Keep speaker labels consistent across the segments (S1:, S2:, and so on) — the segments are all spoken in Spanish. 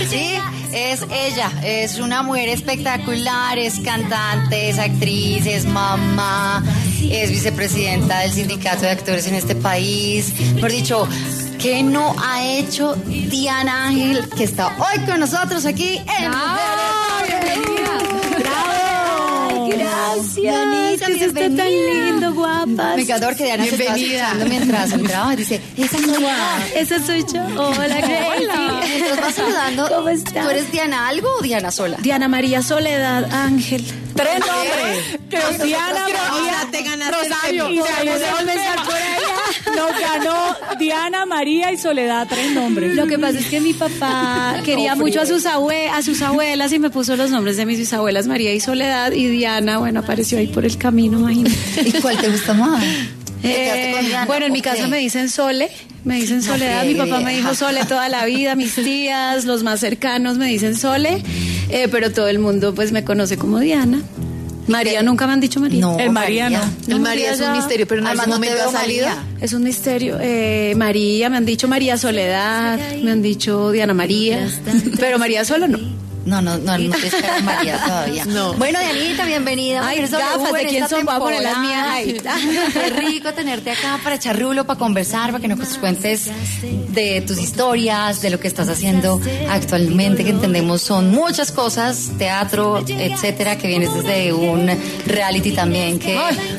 S1: Sí, es ella, es una mujer espectacular, es cantante, es actriz, es mamá, es vicepresidenta del sindicato de actores en este país. Por dicho, ¿qué no ha hecho Diana Ángel, que está hoy con nosotros aquí en
S2: Gracias. Dianita, ¿qué es esto tan lindo, guapas?
S1: Me encantó que Diana se estaba escuchando mientras entraba y dice,
S2: esa soy yo. Hola, Gracie.
S1: ¿Nos vas saludando?
S2: ¿Cómo estás?
S1: ¿Tú eres Diana algo o Diana sola?
S2: Diana María Soledad Ángel.
S3: 3 nombres. Diana María,
S4: te ganaste
S3: Rosario.
S4: el
S3: Y podemos empezar por allá. Nos ganó Diana María y Soledad, 3 nombres.
S2: Lo que pasa es que mi papá quería mucho a sus abuelas y me puso los nombres de mis bisabuelas, María y Soledad, y Diana, bueno, apareció ahí por el camino, imagínate.
S1: ¿Y cuál te gusta más?
S2: Bueno, en mi casa me dicen Sole, me dicen Soledad, mi papá me dijo Sole toda la vida, mis tías, los más cercanos me dicen Sole, pero todo el mundo pues me conoce como Diana. María, nunca me han dicho María.
S3: No, el María no.
S4: El María es un misterio, pero en algún momento ha salido.
S2: Es un misterio. María, me han dicho María Soledad, me han dicho Diana María, pero María solo no.
S1: No te espera María todavía.
S4: No.
S1: Bueno, Dianita, bienvenida.
S2: Ay, gafas, ¿de quién son? Voy a poner las mías ahí.
S1: Qué rico tenerte acá para echar rulo, para conversar, para que nos cuentes de tus historias, de lo que estás haciendo actualmente, que entendemos son muchas cosas, teatro, etcétera, que vienes desde un reality también que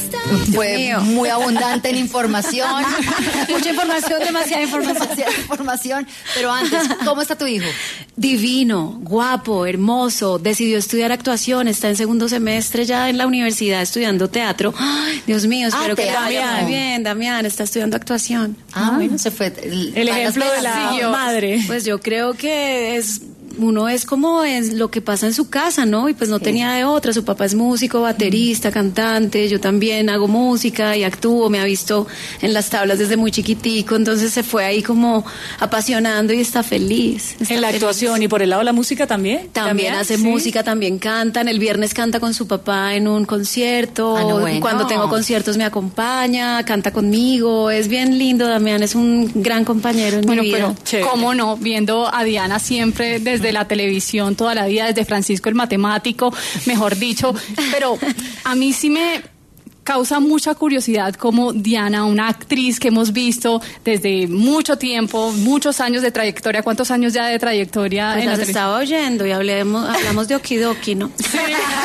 S1: fue muy abundante en información.
S2: Mucha información, demasiada
S1: información. Pero antes, ¿cómo está tu hijo?
S2: Divino, guapo, hermoso, decidió estudiar actuación, está en 2º semestre ya en la universidad estudiando teatro. Ay, Dios mío, espero que Damián, bien, Damián está estudiando actuación.
S1: Bueno, se fue
S3: el ejemplo de la madre.
S2: Pues yo creo que uno es como es lo que pasa en su casa, ¿no? Y pues no tenía de otra. Su papá es músico, baterista, cantante. Yo también hago música y actúo. Me ha visto en las tablas desde muy chiquitico. Entonces se fue ahí como apasionando y está feliz.
S3: En la actuación y por el lado de la música también.
S2: También hace música, también cantan. El viernes canta con su papá en un concierto.
S1: Bueno.
S2: Cuando tengo conciertos me acompaña, canta conmigo. Es bien lindo, Damián. Es un gran compañero en mi vida.
S5: Pero cómo no, viendo a Diana siempre desde la televisión toda la vida, desde Francisco el Matemático, mejor dicho, pero a mí sí me causa mucha curiosidad como Diana, una actriz que hemos visto desde mucho tiempo, muchos años de trayectoria. ¿Cuántos años ya de trayectoria?
S2: Pues
S5: en
S2: las estaba oyendo y hablamos de Okidoki, ¿no?
S5: Sí.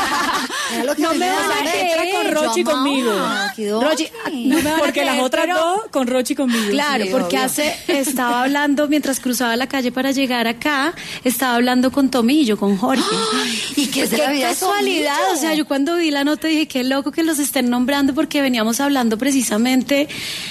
S3: No me vas a creer con Rochi conmigo.
S2: Rochi,
S3: porque las otras dos con Rochi conmigo.
S2: Claro,
S1: Sí,
S2: porque
S1: obvio.
S2: estaba hablando mientras cruzaba la calle para llegar acá, estaba hablando con Tomillo, con Jorge.
S1: ¿Y qué es de la vida de
S2: casualidad?
S1: Tomillo?
S2: O sea, yo cuando vi la nota dije, qué loco que los estén nombrando, porque veníamos hablando precisamente.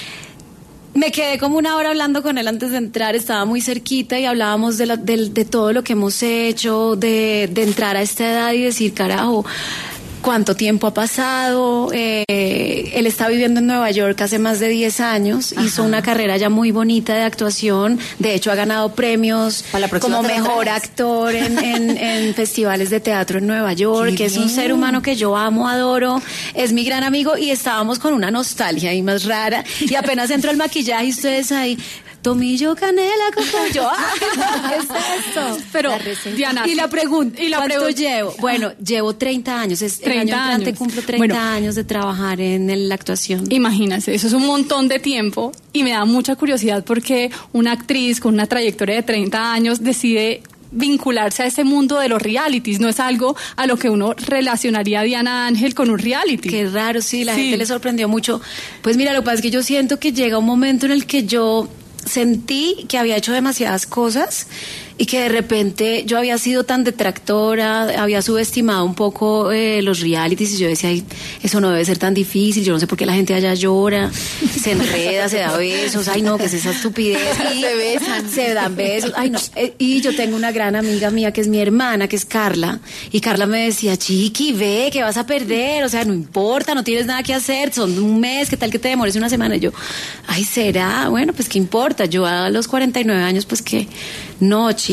S2: Me quedé como 1 hora hablando con él antes de entrar, estaba muy cerquita y hablábamos de todo lo que hemos hecho, de entrar a esta edad y decir, carajo, cuánto tiempo ha pasado. Él está viviendo en Nueva York hace más de 10 años. Ajá. Hizo una carrera ya muy bonita de actuación. De hecho, ha ganado premios como mejor actor en festivales de teatro en Nueva York. Que es un ser humano que yo amo, adoro. Es mi gran amigo y estábamos con una nostalgia ahí más rara. Y apenas entró el maquillaje y ustedes ahí... Tomillo, canela, coco, yo. ¿Qué es esto?
S5: Pero, Diana,
S2: y la pregunta, ¿cuánto llevo? Bueno, llevo 30 años. El año entrante cumplo 30 años de trabajar en la actuación.
S5: Imagínense, eso es un montón de tiempo y me da mucha curiosidad porque una actriz con una trayectoria de 30 años decide vincularse a ese mundo de los realities. No es algo a lo que uno relacionaría a Diana Ángel con un reality.
S2: Qué raro, sí, la gente le sorprendió mucho. Pues mira, lo que pasa es que yo siento que llega un momento en el que yo sentí que había hecho demasiadas cosas y que de repente yo había sido tan detractora, había subestimado un poco los realities y yo decía, ay, eso no debe ser tan difícil, yo no sé por qué la gente allá llora, se enreda, se da besos, ay no, que es esa estupidez, y
S4: se besan,
S2: se dan besos, ay no, y yo tengo una gran amiga mía que es mi hermana, que es Carla, y Carla me decía, chiqui, ve, que vas a perder, o sea, no importa, no tienes nada que hacer, son un mes, qué tal que te demores una semana, y yo, ay, ¿será? Bueno, pues qué importa, yo a los 49 años, pues que no, chicas.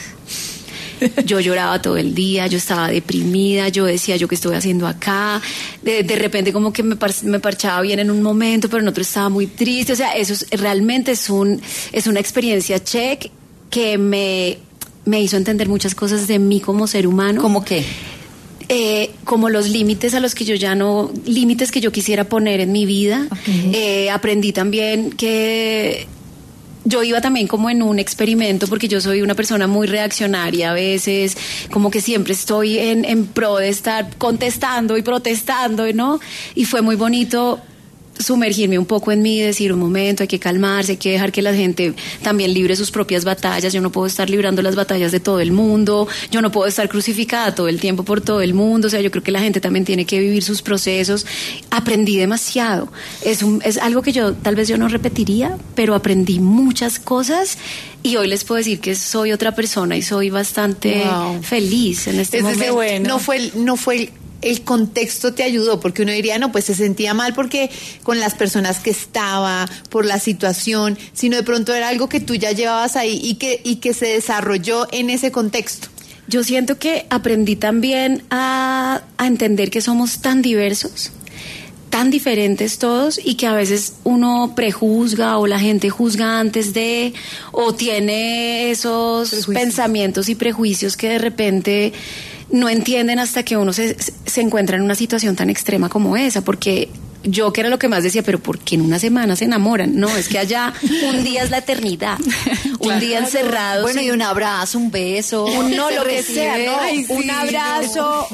S2: Yo lloraba todo el día, yo estaba deprimida, yo decía, ¿yo qué estoy haciendo acá? De repente como que me parchaba bien en un momento, pero en otro estaba muy triste. O sea, realmente es una experiencia check que me me hizo entender muchas cosas de mí como ser humano.
S1: ¿Cómo qué?
S2: Como los límites a los que yo ya no, límites que yo quisiera poner en mi vida. Okay. Aprendí también que yo iba también como en un experimento, porque yo soy una persona muy reaccionaria a veces, como que siempre estoy en pro de estar contestando y protestando, ¿no? Y fue muy bonito sumergirme un poco en mí y decir, un momento, hay que calmarse, hay que dejar que la gente también libre sus propias batallas. Yo no puedo estar librando las batallas de todo el mundo, yo no puedo estar crucificada todo el tiempo por todo el mundo. O sea, yo creo que la gente también tiene que vivir sus procesos. Aprendí demasiado, es algo que tal vez yo no repetiría, pero aprendí muchas cosas y hoy les puedo decir que soy otra persona y soy bastante feliz en este momento.
S4: Bueno. No fue el contexto te ayudó, porque uno diría, no, pues se sentía mal porque con las personas que estaba, por la situación, sino de pronto era algo que tú ya llevabas ahí y que se desarrolló en ese contexto.
S2: Yo siento que aprendí también a entender que somos tan diversos, tan diferentes todos, y que a veces uno prejuzga o la gente juzga antes de, o tiene esos pensamientos y prejuicios que de repente no entienden hasta que uno se encuentra en una situación tan extrema como esa, porque yo, que era lo que más decía, pero ¿por qué en una semana se enamoran? No, es que allá un día es la eternidad, un día encerrados.
S1: Bueno, y un abrazo, un beso,
S2: no, lo que sea, ¿no? Ay, sí, un abrazo,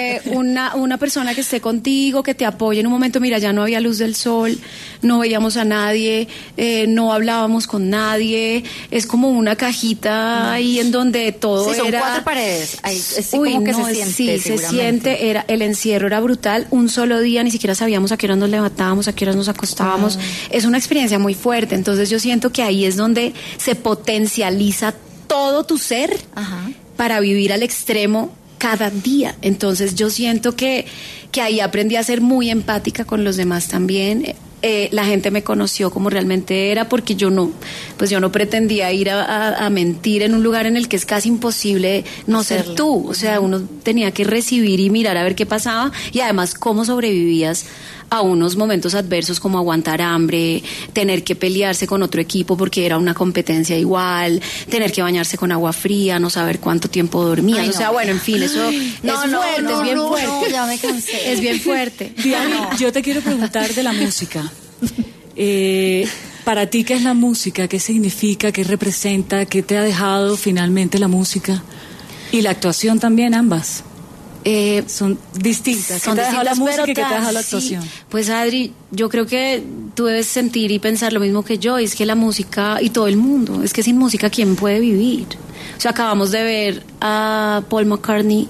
S2: una persona que esté contigo, que te apoye en un momento. Mira, ya no había luz del sol, no veíamos a nadie, no hablábamos con nadie, es como una cajita ahí en donde todo
S1: son
S2: era...
S1: 4 paredes, ahí, como que se siente,
S2: sí, se siente, el encierro era brutal, un solo día, ni siquiera sabíamos a qué hora nos levantábamos, a qué horas nos acostábamos. Es una experiencia muy fuerte, entonces yo siento que ahí es donde se potencializa todo tu ser para vivir al extremo cada día. Entonces yo siento que ahí aprendí a ser muy empática con los demás también. La gente me conoció como realmente era, porque yo no pretendía ir a mentir en un lugar en el que es casi imposible no ser tú. O sea, uno tenía que recibir y mirar a ver qué pasaba, y además cómo sobrevivías a unos momentos adversos, como aguantar hambre, tener que pelearse con otro equipo porque era una competencia igual, tener que bañarse con agua fría, no saber cuánto tiempo dormías. Ay, no. O sea, bueno, en fin, eso es fuerte, es bien fuerte.
S1: No, ya me cansé.
S2: Es bien fuerte.
S3: Diana, yo te quiero preguntar de la música. Para ti, ¿qué es la música? ¿Qué significa? ¿Qué representa? ¿Qué te ha dejado finalmente la música? Y la actuación también, ambas. Son distintas. ¿Qué te ha dejado la música y qué te ha dejado la actuación?
S2: Sí. Pues Adri, yo creo que tú debes sentir y pensar lo mismo que yo, y es que la música, y todo el mundo, es que sin música, ¿quién puede vivir? O sea, acabamos de ver a Paul McCartney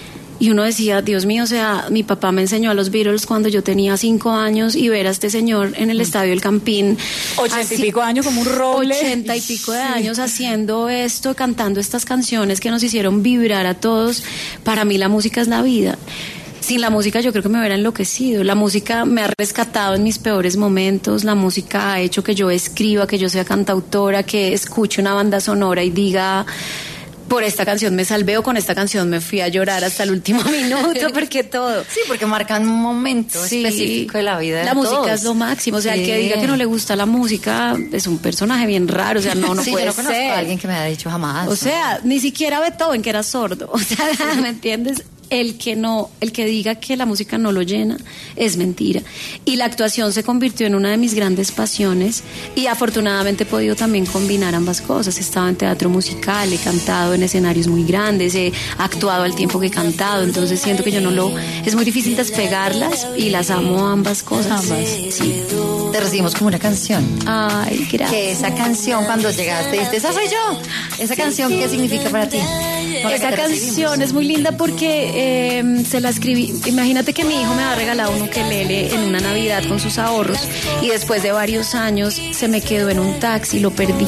S2: y uno decía, Dios mío, o sea, mi papá me enseñó a los Beatles cuando yo tenía 5 años, y ver a este señor en el Estadio del Campín,
S3: 80 y pico años, como un roble,
S2: 80 y pico de años haciendo esto, cantando estas canciones que nos hicieron vibrar a todos. Para mí la música es la vida. Sin la música yo creo que me hubiera enloquecido. La música me ha rescatado en mis peores momentos. La música ha hecho que yo escriba, que yo sea cantautora, que escuche una banda sonora y diga, por esta canción me salvé, o con esta canción me fui a llorar hasta el último minuto, porque todo.
S1: Sí, porque marcan un momento específico de la vida de
S2: la música
S1: todos.
S2: Es lo máximo. O sea, el que diga que no le gusta la música es un personaje bien raro. O sea, no
S1: sí,
S2: puede
S1: yo no conozco
S2: ser.
S1: A alguien que me haya dicho jamás.
S2: O sea, ni siquiera Beethoven, que era sordo. O sea, ¿me entiendes? El que diga que la música no lo llena es mentira. Y la actuación se convirtió en una de mis grandes pasiones, y afortunadamente he podido también combinar ambas cosas. He estado en teatro musical, he cantado en escenarios muy grandes, he actuado al tiempo que he cantado, entonces siento que es muy difícil despegarlas, y las amo ambas cosas.
S1: Sí. Te recibimos como una canción.
S2: Ay, gracias.
S1: Que esa canción, cuando llegaste, dijiste, esa soy yo. Esa canción, ¿qué significa para ti?
S2: Esa canción es muy linda porque se la escribí. Imagínate que mi hijo me ha regalado un ukelele en una Navidad con sus ahorros, y después de varios años se me quedó en un taxi, lo perdí.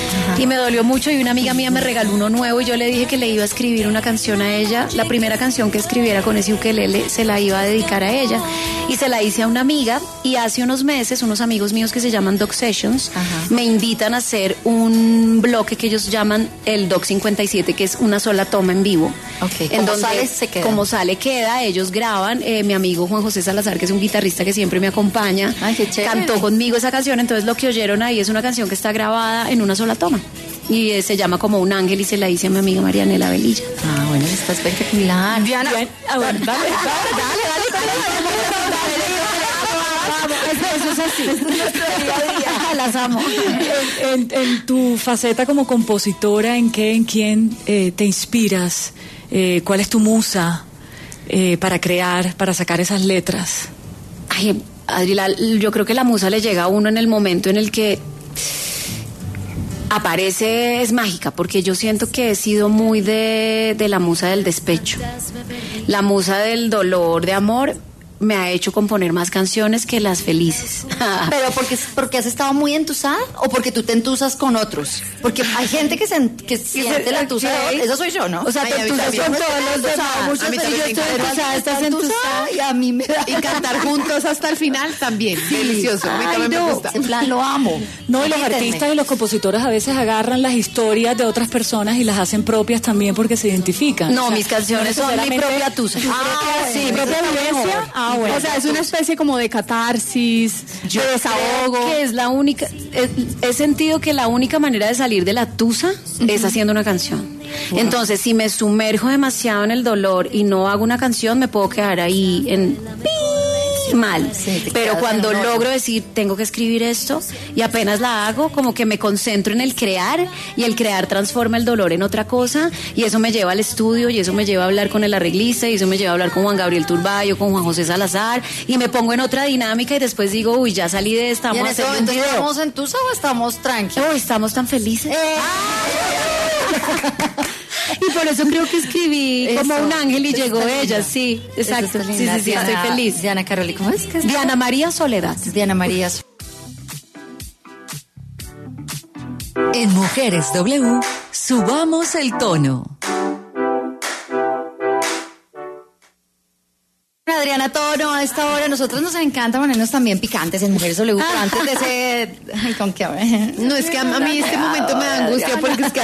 S2: Y me dolió mucho, y una amiga mía me regaló uno nuevo, y yo le dije que le iba a escribir una canción a ella. La primera canción que escribiera con ese ukelele se la iba a dedicar a ella, y se la hice a una amiga. Y hace unos meses unos amigos míos que se llaman Doc Sessions me invitan a hacer un bloque que ellos llaman el Doc 57, que es una sola toma en vivo.
S1: En donde sale, se queda.
S2: Como sale, queda. Ellos graban. Mi amigo Juan José Salazar, que es un guitarrista que siempre me acompaña,
S1: qué chévere,
S2: cantó conmigo esa canción. Entonces lo que oyeron ahí es una canción que está grabada en una sola toma. Y se llama Como un ángel y se la hice a mi amiga Marianela Velilla.
S1: Ah, bueno, está espectacular.
S5: Diana,
S3: Dale.
S2: Eso es así. Las amo.
S3: En tu faceta como compositora, ¿en quién te inspiras? ¿Cuál es tu musa para crear, para sacar esas letras?
S2: Ay, Adri, yo creo que la musa le llega a uno en el momento en el que aparece, es mágica, porque yo siento que he sido muy de la musa del despecho. La musa del dolor, de amor, me ha hecho componer más canciones que las felices.
S1: Pero porque has estado muy entusada o porque tú te entusas con otros. Porque hay gente que siente la tusa. Eso soy yo, ¿no?
S2: O sea, te entusas con todos los demás.
S4: A mí también me encanta.
S2: Estás entusada
S1: y a mí me da.
S4: Y cantar juntos hasta el final también. Delicioso. A mí también me gusta.
S1: En plan, lo amo.
S3: No, y los
S1: Quítenme.
S3: artistas y los compositores a veces agarran las historias de otras personas y las hacen propias también porque se identifican.
S2: No,
S3: O sea,
S2: mis canciones son mi
S3: necesariamente
S2: propia tusa.
S3: Sí, propia vivencia. Bueno.
S5: o sea, es una especie como de catarsis, de desahogo.
S2: Que es la única, he sentido que la única manera de salir de la tusa es haciendo una canción. Entonces, si me sumerjo demasiado en el dolor y no hago una canción, me puedo quedar ahí en mal.
S1: Sí, te
S2: Pero
S1: quedas
S2: cuando
S1: en un hoyo.
S2: logro decir, tengo que escribir esto, y apenas la hago, como que me concentro en el crear, y el crear transforma el dolor en otra cosa, y eso me lleva al estudio, y eso me lleva a hablar con el arreglista, y eso me lleva a hablar con Juan Gabriel Turbayo, con Juan José Salazar, y me pongo en otra dinámica, y después digo, uy, ya salí de esta,
S1: ¿Y en
S2: vamos a
S1: ese
S2: hacer un
S1: momento
S2: video.
S1: estamos en tusa o estamos tranquilos?
S2: Uy, estamos tan felices. Y por eso creo que escribí como
S1: Eso,
S2: un ángel y
S1: eso
S2: llegó
S1: está
S2: ella,
S1: linda.
S2: sí,
S1: Eso
S2: exacto.
S1: está
S2: Sí,
S1: linda.
S2: sí, estoy feliz.
S1: Diana Caroli, ¿cómo es que es?
S2: Diana María Soledad.
S1: Diana María.
S6: En Mujeres W, subamos el tono.
S1: Adriana Toro, a esta hora nosotros nos encanta ponernos también picantes en Mujeres W, pero antes de ese... Ay, ¿con qué?
S4: No, es que a mí este momento me da angustia porque es que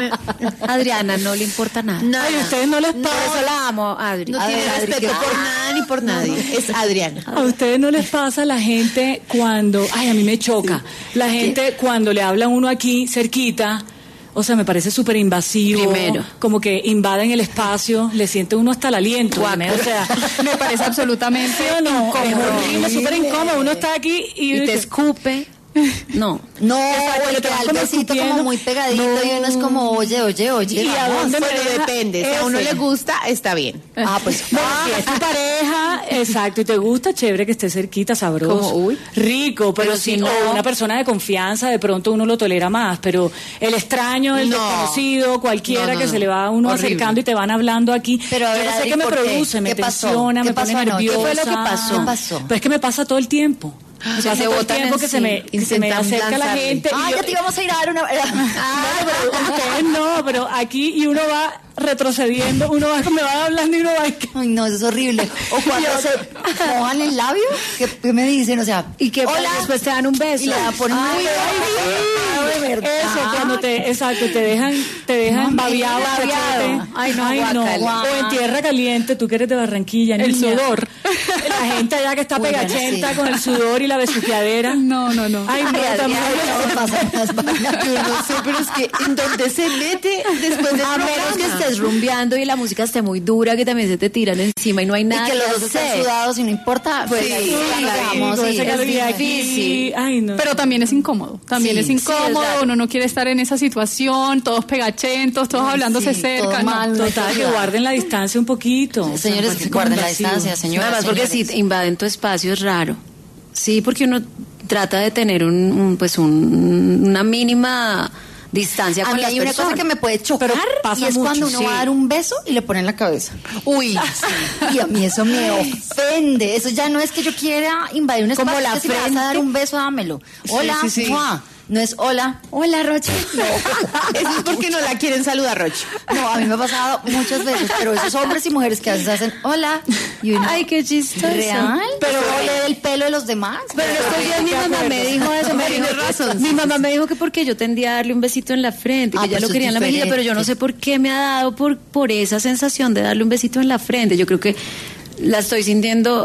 S2: Adriana no le importa nada.
S4: Nada.
S3: Ay, ¿a ustedes no les
S2: Por
S3: pasa?
S2: eso la amo, Adri.
S4: No
S2: A
S4: tiene
S2: ver, Adri,
S4: respeto
S2: ¿qué?
S4: por nada ni por nadie. Es Adriana.
S3: ¿A ustedes no les pasa la gente cuando, ay, a mí me choca, la gente cuando le habla a uno aquí cerquita, o sea, me parece súper invasivo,
S2: Primero.
S3: como que invaden el espacio, le siente uno hasta el aliento,
S2: Guácala.
S3: o sea,
S5: Me parece absolutamente
S3: ¿sí o no? Es
S5: incómodo.
S3: horrible, súper incómodo, uno está aquí
S2: Y te escupe. No.
S1: No,
S3: Exacto,
S1: el
S3: le
S1: que
S3: te
S1: da
S3: vas
S1: el
S3: como
S1: besito
S3: escupiendo.
S1: como muy pegadito y uno es como, oye,
S3: ¿Y a
S1: vamos.
S3: dónde me
S4: Pero
S3: deja?
S4: depende. Si a uno le gusta, está bien.
S1: Ah, pues,
S3: Bueno, si es tu pareja, exacto, y te gusta, chévere que esté cerquita, sabroso,
S4: Como, uy.
S3: rico, pero
S2: Pero
S3: si
S2: si
S3: no,
S2: no-
S3: una persona de confianza, de pronto uno lo tolera más, pero el extraño, el
S4: No.
S3: desconocido, cualquiera
S4: No,
S3: que se le va a uno
S4: horrible.
S3: acercando y te van hablando aquí,
S1: Pero a
S3: yo
S1: ver,
S3: no sé
S1: Adri,
S3: qué me
S1: ¿por qué?
S3: produce, me
S1: ¿Qué pasó?
S3: tensiona,
S1: ¿Qué
S3: me pone
S1: pasó anoche?
S3: nerviosa.
S1: ¿Qué fue lo que pasó? ¿Qué pasó?
S3: Pues es que me pasa todo el tiempo. O sea,
S2: se
S3: todo el
S2: botan
S3: tiempo que se me
S4: Intentan
S3: acerca la
S4: lanzarle.
S3: gente.
S1: Ah,
S3: y yo-
S1: ya te íbamos a ir a dar una...
S3: no, pero ustedes no, pero aquí y uno va retrocediendo, uno va, me va hablando y uno va...
S1: Ay, no, eso es horrible. O cuando se mojan el labio, ¿qué me dicen? O sea,
S2: Y que
S1: hola,
S2: después te dan un beso.
S1: y le ponen
S2: Ay,
S1: muy de verdad.
S3: Eso, cuando te dejan babiado,
S2: babiado.
S3: Ay, no.
S2: guácala.
S3: O en tierra caliente, tú que eres de Barranquilla,
S5: El
S3: niña.
S5: sudor.
S3: La gente allá que está
S1: Uy, bueno,
S3: pegachenta
S1: sí.
S3: con el sudor y la besuqueadera.
S5: No.
S3: Ay, no,
S1: Ay,
S3: también.
S1: Adriana, se pasan las vainas.
S4: Yo no sé, pero es que en donde se mete después del
S2: A menos que
S4: programa.
S2: estés rumbeando y la música esté muy dura, que también se te tiran encima y no hay
S1: Y
S2: nada
S1: que los dos están
S2: hacer.
S1: sudados y no importa, pues
S4: Sí,
S1: ahí
S4: claro,
S1: vamos,
S3: Con
S1: sí,
S3: esa
S1: es
S3: caloría
S1: difícil.
S3: aquí. Ay, no.
S5: Pero también es incómodo, también
S1: Sí,
S5: es
S1: sí, es
S5: incómodo,
S1: raro.
S5: uno no quiere estar en esa situación, todos pegachentos, todos hablándose
S1: sí,
S5: cerca.
S1: todo
S5: no.
S1: mal.
S3: Total, que guarden la distancia un poquito. O sea,
S1: Señores,
S3: me parece
S1: que
S3: como
S1: guarden la
S3: invasivo.
S1: distancia, señores.
S2: Además, porque si te invaden tu espacio es raro. Sí, porque uno trata de tener una mínima distancia
S1: A
S2: con
S1: mí
S2: las
S1: hay una
S2: personas.
S1: cosa que me puede chocar
S3: Pero pasa
S1: y es
S3: mucho,
S1: cuando uno
S3: sí.
S1: va a dar un beso y le ponen la cabeza. Uy, y a mí eso me ofende. Eso ya no es que yo quiera invadir un espacio.
S2: Como la
S1: es que si me vas a
S2: frente.
S1: dar un beso, dámelo. Hola,
S4: sí, sí.
S1: ¡mua! No es hola. Hola, Roche. No.
S4: Eso es porque no la quieren saludar, Roche.
S1: No, a mí me ha pasado muchas veces, pero esos hombres y mujeres que a veces hacen hola y uno,
S2: Ay, qué chistoso.
S1: ¿real? Pero ole del pelo de los demás.
S2: Pero estos días mi mamá me dijo eso, me dijo,
S4: Tienes razón.
S2: mi mamá me dijo que porque yo tendía a darle un besito en la frente,
S1: Ah,
S2: que ya
S1: pues
S2: lo
S1: es
S2: quería en la mejilla,
S1: diferente.
S2: pero yo no sé por qué me ha dado por esa sensación de darle un besito en la frente. Yo creo que la estoy sintiendo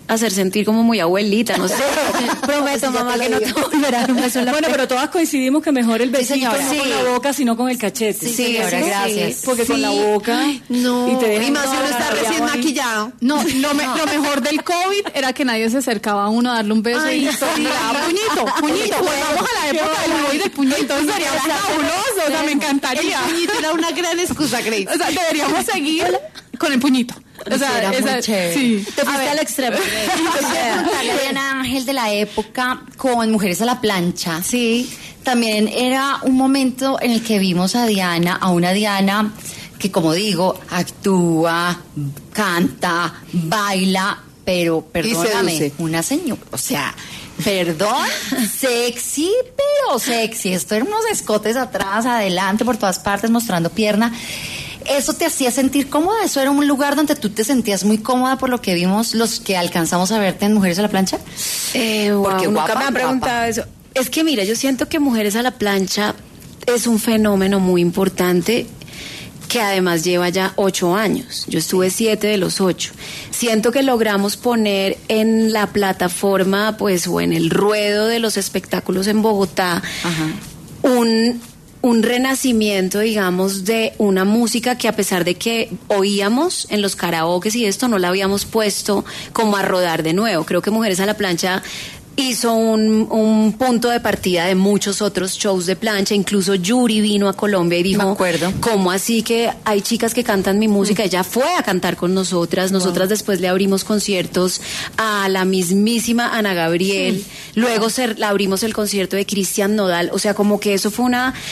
S2: hacer sentir como muy abuelita, no sé. Prometo, mamá, que no te volverá a dar un beso en la
S3: Bueno, pero todas coincidimos que mejor el besito no
S1: señora.
S3: con la boca, sino con el cachete.
S1: Sí, señora, gracias.
S3: Porque con la boca...
S4: No,
S3: y te dejan
S4: y más si
S3: toda
S4: uno
S3: la
S4: está
S3: rabia
S4: recién
S3: ahí.
S4: maquillado.
S5: No, lo mejor del COVID era que nadie se acercaba a uno a darle un beso y todo le daba puñito. Volvamos a la época del COVID del puñito. Eso sería fabuloso, o sea, me encantaría.
S4: El puñito era una gran excusa, Grace.
S5: O sea, deberíamos seguir con el puñito. O sea,
S1: Era muy chévere.
S5: sí.
S2: Te fuiste al extremo.
S1: Contarle a Diana Ángel de la época con Mujeres a la Plancha. Sí. También era un momento en el que vimos a una Diana que, como digo, actúa, canta, baila, pero perdóname,
S4: seduce.
S1: una señora, o sea, perdón, sexy, pero sexy. Esto eran unos escotes atrás, adelante, por todas partes, mostrando pierna. ¿Eso te hacía sentir cómoda? ¿Eso era un lugar donde tú te sentías muy cómoda por lo que vimos los que alcanzamos a verte en Mujeres a la Plancha?
S2: Porque nunca
S1: guapa,
S2: me han preguntado
S1: guapa.
S2: eso. Es que mira, yo siento que Mujeres a la Plancha es un fenómeno muy importante que además lleva ya 8 años. Yo estuve 7 de los 8. Siento que logramos poner en la plataforma, pues, o en el ruedo de los espectáculos en Bogotá, un renacimiento, digamos, de una música que, a pesar de que oíamos en los karaokes y esto, no la habíamos puesto como a rodar de nuevo. Creo que Mujeres a la Plancha hizo un punto de partida de muchos otros shows de plancha. Incluso Yuri vino a Colombia y dijo,
S1: Me acuerdo.
S2: ¿cómo así que hay chicas que cantan mi música? Ella fue a cantar con nosotras. Nosotras después le abrimos conciertos a la mismísima Ana Gabriel. Luego le abrimos el concierto de Cristian Nodal. O sea, como que eso fue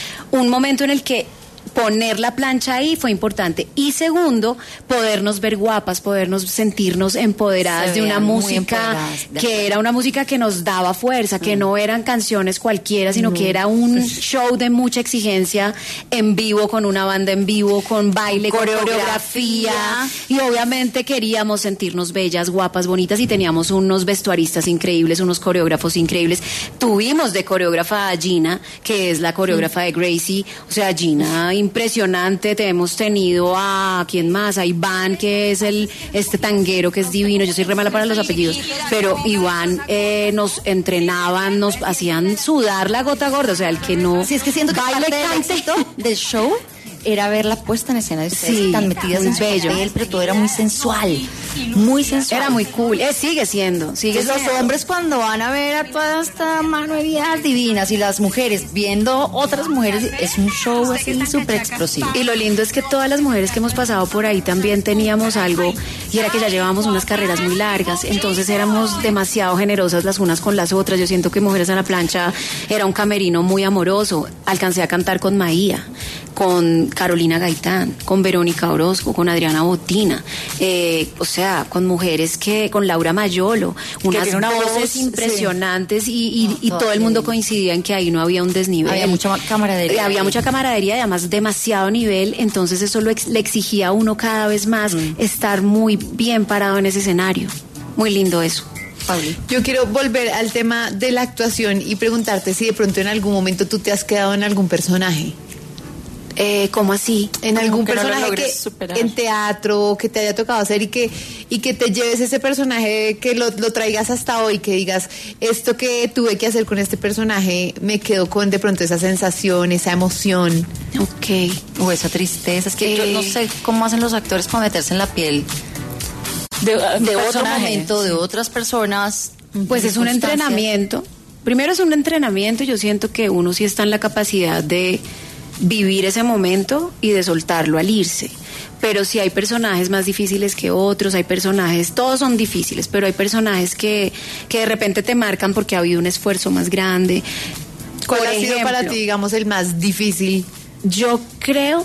S2: un momento en el que poner la plancha ahí fue importante. Y segundo, podernos ver guapas, podernos sentirnos empoderadas de una música que era una música que nos daba fuerza, que no eran canciones cualquiera, sino que era un show de mucha exigencia en vivo, con una banda en vivo, con baile, con coreografía. Y obviamente queríamos sentirnos bellas, guapas, bonitas, y teníamos unos vestuaristas increíbles, unos coreógrafos increíbles. Tuvimos de coreógrafa a Gina, que es la coreógrafa de Gracie. O sea, Gina, impresionante. Te hemos tenido a ¿quién más? A Iván, que es este tanguero que es divino. Yo soy re mala para los apellidos, pero Iván nos entrenaban, nos hacían sudar la gota gorda. O sea, el que no
S1: Sí, es que siento que parte del éxito del show era ver la puesta en escena de ustedes,
S2: Sí,
S1: tan metidas
S2: muy
S1: en su
S2: bello.
S1: papel, pero todo era muy sensual, muy sensual.
S2: era muy cool. Sigue siendo.
S1: Entonces, los hombres cuando van a ver a toda esta manualidades divinas y las mujeres viendo otras mujeres, es un show así súper explosivo.
S2: Y lo lindo es que todas las mujeres que hemos pasado por ahí también teníamos algo, y era que ya llevábamos unas carreras muy largas, entonces éramos demasiado generosas las unas con las otras. Yo siento que Mujeres a la Plancha era un camerino muy amoroso. Alcancé a cantar con Maía, con Carolina Gaitán, con Verónica Orozco, con Adriana Botina, o sea, con mujeres con Laura Mayolo, unas
S1: tiene una
S2: voces
S1: voz,
S2: impresionantes, y todo el mundo coincidía en que ahí no había un desnivel.
S1: Había mucha camaradería.
S2: Había mucha camaradería y además demasiado nivel, entonces eso le exigía a uno cada vez más estar muy bien parado en ese escenario. Muy lindo eso.
S1: Pauli.
S4: Yo quiero volver al tema de la actuación y preguntarte si de pronto en algún momento tú te has quedado en algún personaje.
S2: ¿Cómo así?
S4: En
S1: Como
S4: algún
S1: que no lo
S4: personaje
S1: logres
S4: que
S1: superar.
S4: en teatro que te haya tocado hacer y que te lleves ese personaje, que lo traigas hasta hoy, que digas, esto que tuve que hacer con este personaje me quedó con de pronto esa sensación, esa emoción.
S2: Ok.
S1: O esa tristeza, es que yo no sé cómo hacen los actores para meterse en la piel
S3: De
S1: otro
S3: personajes.
S1: momento, de otras personas.
S2: Pues es un
S1: circunstancias.
S2: entrenamiento. Primero es un entrenamiento. Yo siento que uno sí está en la capacidad de vivir ese momento y de soltarlo al irse. Pero sí hay personajes más difíciles que otros, hay personajes, todos son difíciles, pero hay personajes que de repente te marcan porque ha habido un esfuerzo más grande.
S4: ¿Cuál
S2: Por
S4: ha sido para
S2: ejemplo,
S4: ti, digamos, el más difícil?
S2: Yo creo,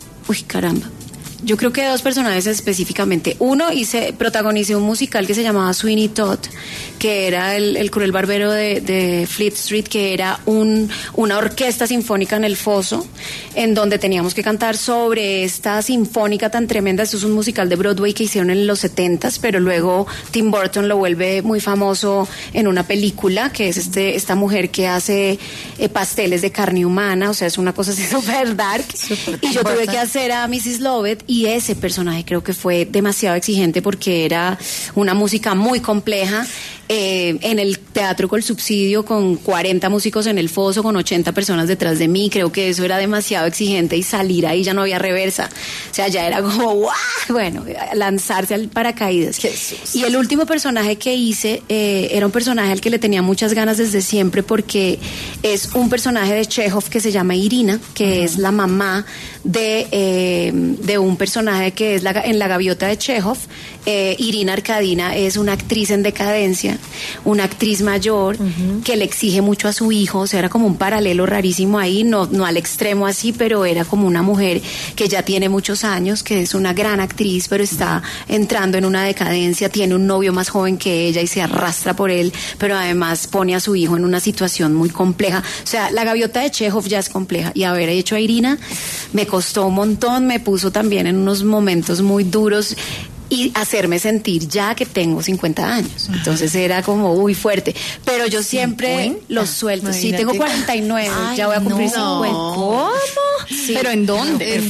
S2: yo creo que 2 personajes específicamente. Uno, protagonicé un musical que se llamaba Sweeney Todd, que era el Cruel Barbero de Fleet Street, que era una orquesta sinfónica en el foso, en donde teníamos que cantar sobre esta sinfónica tan tremenda. Esto es un musical de Broadway que hicieron en los 70s, pero luego Tim Burton lo vuelve muy famoso en una película, que es esta mujer que hace pasteles de carne humana, o sea, es una cosa así súper dark. Y yo tuve que hacer a Mrs. Lovett, y ese personaje creo que fue demasiado exigente porque era una música muy compleja. En el Teatro Col Subsidio, con 40 músicos en el foso, con 80 personas detrás de mí, creo que eso era demasiado exigente, y salir ahí ya no había reversa, o sea, ya era como ¡guau! Bueno, lanzarse al paracaídas. Jesús. Y el último personaje que hice era un personaje al que le tenía muchas ganas desde siempre, porque es un personaje de Chekhov que se llama Irina, que es la mamá de un personaje que es en La Gaviota de Chekhov. Irina Arkadina es una actriz en decadencia, una actriz mayor que le exige mucho a su hijo, o sea, era como un paralelo rarísimo ahí, no al extremo así, pero era como una mujer que ya tiene muchos años, que es una gran actriz, pero está entrando en una decadencia, tiene un novio más joven que ella y se arrastra por él, pero además pone a su hijo en una situación muy compleja. O sea, La Gaviota de Chekhov ya es compleja, y haber hecho a Irina me costó un montón, me puso también en unos momentos muy duros, y hacerme sentir ya que tengo 50 años. Entonces era como muy fuerte. Pero yo siempre lo suelto. Imagínate. Sí, tengo 49, ya voy a cumplir 50. ¿Cómo? Sí.
S5: ¿Pero en dónde?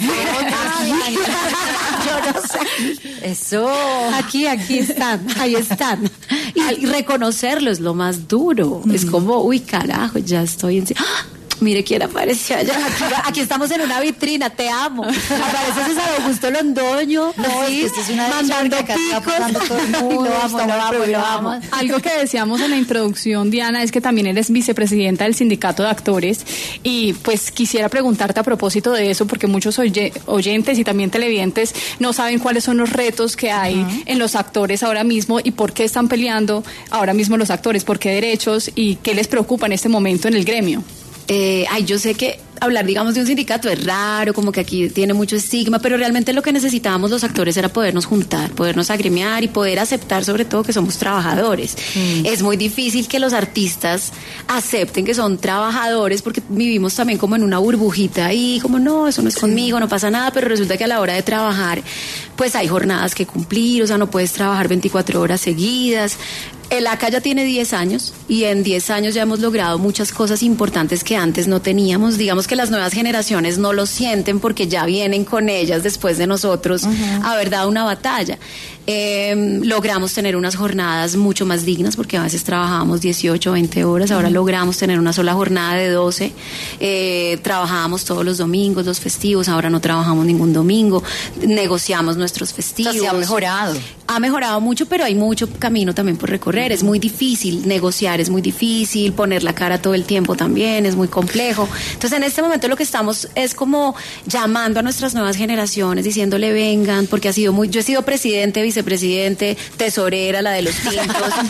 S2: Yo no sé. Eso. Aquí están, ahí están. Y reconocerlo es lo más duro. Es como, uy, carajo, ya estoy en... ¡Ah! Mire quién apareció allá. Aquí estamos en una vitrina, te amo. Aparece César Augusto Londoño.
S1: No, sí, es una
S2: mandando
S1: que está pasando todo el mundo.
S2: Lo amo.
S5: Algo que decíamos en la introducción, Diana, es que también eres vicepresidenta del Sindicato de Actores, y pues quisiera preguntarte a propósito de eso, porque muchos oyentes y también televidentes no saben cuáles son los retos que hay en los actores ahora mismo, y por qué están peleando ahora mismo los actores, por qué derechos, y qué les preocupa en este momento en el gremio.
S2: Yo sé que hablar, digamos, de un sindicato es raro, como que aquí tiene mucho estigma, pero realmente lo que necesitábamos los actores era podernos juntar, podernos agremiar y poder aceptar sobre todo que somos trabajadores. Es muy difícil que los artistas acepten que son trabajadores, porque vivimos también como en una burbujita y como no, eso no es conmigo, no pasa nada, pero resulta que a la hora de trabajar pues hay jornadas que cumplir, o sea, no puedes trabajar 24 horas seguidas. El ACA ya tiene 10 años y en 10 años ya hemos logrado muchas cosas importantes que antes no teníamos. Digamos que las nuevas generaciones no lo sienten porque ya vienen con ellas después de nosotros haber dado una batalla. Logramos tener unas jornadas mucho más dignas porque a veces trabajábamos 18 o 20 horas, ahora logramos tener una sola jornada de 12. Trabajábamos todos los domingos, los festivos, ahora no trabajamos ningún domingo, negociamos nuestros festivos.
S1: O sea, se ha mejorado.
S2: Ha mejorado mucho, pero hay mucho camino también por recorrer. Es muy difícil negociar, es muy difícil poner la cara todo el tiempo también, es muy complejo. Entonces, en este momento lo que estamos es como llamando a nuestras nuevas generaciones, diciéndole vengan, porque yo he sido presidente, vicepresidente, tesorera, la de los tintos,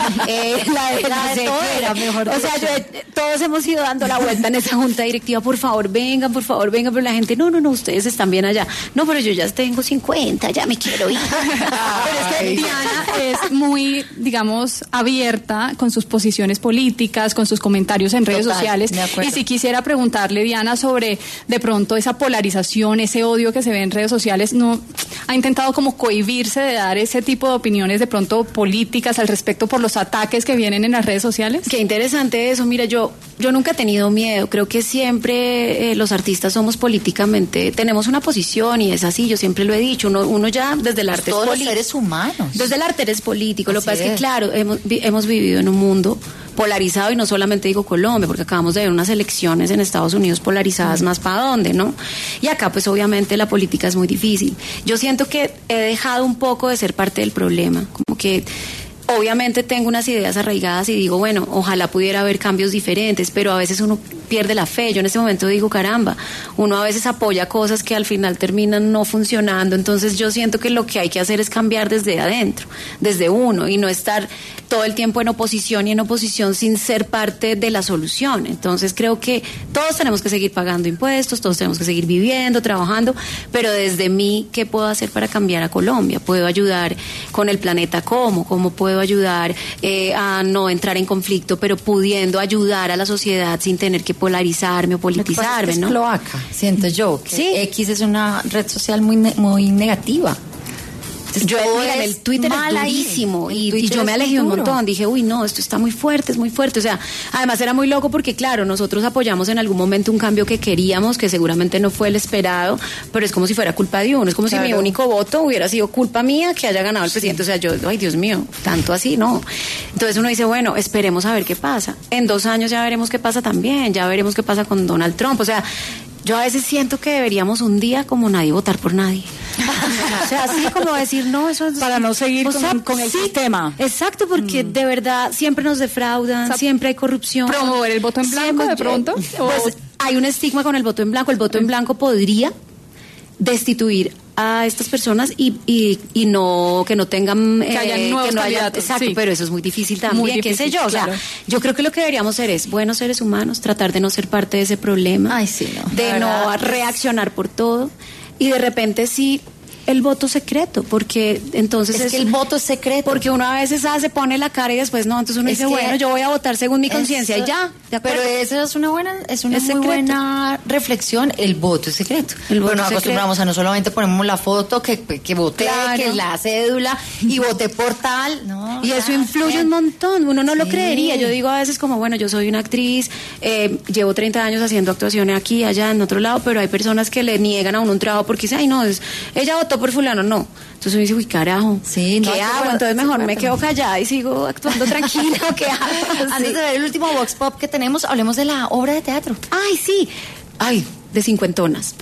S2: la de todo era mejor. O sea, todos hemos ido dando la vuelta en esa junta directiva, por favor vengan, pero la gente, no, ustedes están bien allá. No, pero yo ya tengo 50, ya me quiero ir.
S5: Pero es que Diana es muy, digamos, abierta con sus posiciones políticas, con sus comentarios en redes sociales. Y si quisiera preguntarle, Diana, sobre de pronto esa polarización, ese odio que se ve en redes sociales, ¿no ha intentado como cohibirse de dar ese tipo de opiniones de pronto políticas al respecto por los ataques que vienen en las redes sociales?
S2: Qué interesante eso. Mira, yo nunca he tenido miedo. Creo que siempre los artistas somos políticamente, tenemos una posición y es así, yo siempre lo he dicho. Uno ya desde el arte
S1: todos los seres humanos.
S2: Desde el arte eres político. Lo que pasa es que, claro, hemos vivido en un mundo polarizado, y no solamente digo Colombia, porque acabamos de ver unas elecciones en Estados Unidos polarizadas más para dónde, ¿no? Y acá pues obviamente la política es muy difícil. Yo siento que he dejado un poco de ser parte del problema, como que obviamente tengo unas ideas arraigadas y digo, bueno, ojalá pudiera haber cambios diferentes, pero a veces uno pierde la fe. Yo en este momento digo, caramba, uno a veces apoya cosas que al final terminan no funcionando, entonces yo siento que lo que hay que hacer es cambiar desde adentro, desde uno, y no estar todo el tiempo en oposición y en oposición sin ser parte de la solución. Entonces creo que todos tenemos que seguir pagando impuestos, todos tenemos que seguir viviendo, trabajando, pero desde mí, ¿qué puedo hacer para cambiar a Colombia? ¿Puedo ayudar con el planeta cómo? ¿Cómo puedo ayudar a no entrar en conflicto, pero pudiendo ayudar a la sociedad sin tener que polarizarme o politizarme, ¿no?
S1: Es cloaca, siento yo, que
S2: sí.
S1: X es una red social muy negativa.
S2: Yo en el Twitter es durísimo y yo me alejé un montón, dije, uy no, esto está muy fuerte, o sea, además era muy loco porque claro, nosotros apoyamos en algún momento un cambio que queríamos, que seguramente no fue el esperado, pero es como si fuera culpa de uno, es como si mi único voto hubiera sido culpa mía que haya ganado el presidente, o sea, yo, ay Dios mío, tanto así, no. Entonces uno dice, bueno, esperemos a ver qué pasa, en 2 años ya veremos qué pasa también, ya veremos qué pasa con Donald Trump, o sea, yo a veces siento que deberíamos un día como nadie votar por nadie. O sea, así como decir, no, eso es...
S3: Para no seguir con el sistema.
S2: Exacto, porque de verdad siempre nos defraudan, o sea, siempre hay corrupción.
S5: ¿Promover el voto en blanco de pronto?
S2: Pues hay un estigma con el voto en blanco. El voto en blanco podría destituir a estas personas y no que no tengan
S5: que hayan nuevos
S2: que no haya,
S5: candidatos,
S2: exacto,
S5: sí.
S2: Pero eso es muy difícil también,
S5: muy difícil,
S2: qué sé yo,
S5: claro.
S2: O sea, yo creo que lo que deberíamos hacer es buenos seres humanos, tratar de no ser parte de ese problema.
S1: Ay, sí, no.
S2: De no reaccionar por todo y de repente sí el voto secreto, porque entonces
S1: es que el voto es secreto.
S2: Porque uno a veces se pone la cara y después no, entonces uno dice, bueno, yo voy a votar según mi conciencia y ya.
S1: Pero esa es una muy buena reflexión, el voto es secreto. Pero nos acostumbramos a no solamente ponemos la foto que voté, claro, que la cédula y voté por tal, no.
S2: Y eso influye un montón, uno no lo creería. Yo digo a veces como, bueno, yo soy una actriz, llevo 30 años haciendo actuaciones aquí, allá, en otro lado, pero hay personas que le niegan a uno un trabajo porque dicen, ay no, ella votó por fulano, no. Entonces uno dice, uy, carajo,
S1: sí,
S2: ¿qué hago? Entonces mejor me quedo callada y sigo actuando tranquila. ¿Qué hago?
S1: Antes de ver el último Vox Pop que tenemos, hablemos de la obra de teatro.
S2: Ay, sí. Ay, de cincuentonas.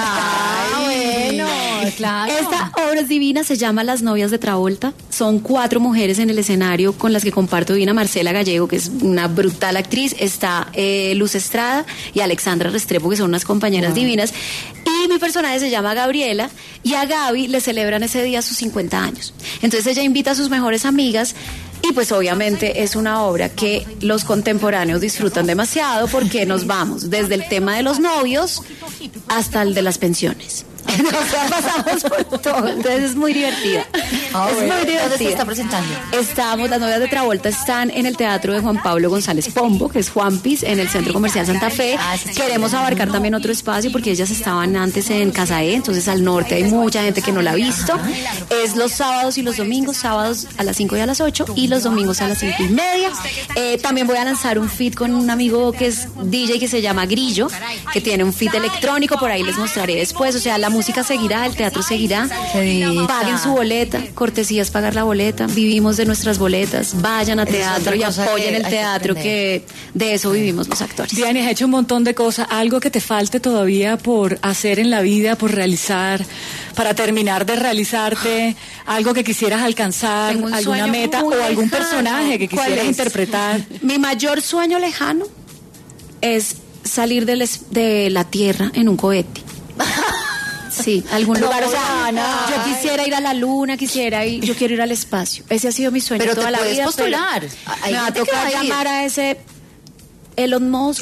S1: Bueno, claro.
S2: Esta obra es divina, se llama Las novias de Travolta. Son 4 mujeres en el escenario con las que comparto divina. Marcela Gallego, que es una brutal actriz, está Luz Estrada y Alexandra Restrepo, que son unas compañeras divinas. Y mi personaje se llama Gabriela y a Gaby le celebran ese día sus 50 años. Entonces ella invita a sus mejores amigas. Y pues obviamente es una obra que los contemporáneos disfrutan demasiado porque nos vamos desde el tema de los novios hasta el de las pensiones. Nos pasamos por todo, entonces es muy divertida.
S1: Es muy divertida. ¿Dónde se está presentando?
S2: Las novias de Travolta están en el Teatro de Juan Pablo González Pombo, que es Juanpis, en el Centro Comercial Santa Fe. Queremos abarcar también otro espacio porque ellas estaban antes en Casaé, entonces al norte hay mucha gente que no la ha visto. Es los sábados y los domingos, sábados a las 5 y a las 8 y los domingos a las 5:30. También voy a lanzar un feat con un amigo que es DJ que se llama Grillo, que tiene un feat electrónico, por ahí les mostraré después. O sea, la música seguirá, el teatro seguirá. Paguen su boleta, cortesía es pagar la boleta, vivimos de nuestras boletas, vayan a teatro y apoyen el teatro, que de eso vivimos los actores.
S3: Diana, has hecho un montón de cosas, algo que te falte todavía por hacer en la vida, por realizar, para terminar de realizarte, algo que quisieras alcanzar, alguna meta o algún personaje que quisieras interpretar.
S2: Mi mayor sueño lejano es salir de la Tierra en un cohete. Sí, algún lugar. O sea, yo quisiera ir a la luna, yo quiero ir al espacio. Ese ha sido mi sueño toda la vida.
S1: Pero te puedes postular.
S2: Me va a tocar llamar a ese Elon Musk.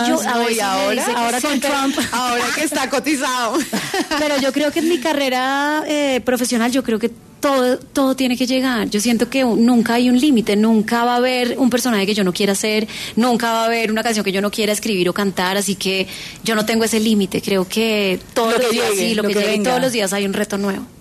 S4: Ahora con Trump, ahora que está cotizado.
S2: Pero yo creo que en mi carrera profesional, yo creo que todo tiene que llegar. Yo siento que nunca hay un límite, nunca va a haber un personaje que yo no quiera hacer, nunca va a haber una canción que yo no quiera escribir o cantar, así que yo no tengo ese límite. Creo que todos los días, todos los días hay un reto nuevo.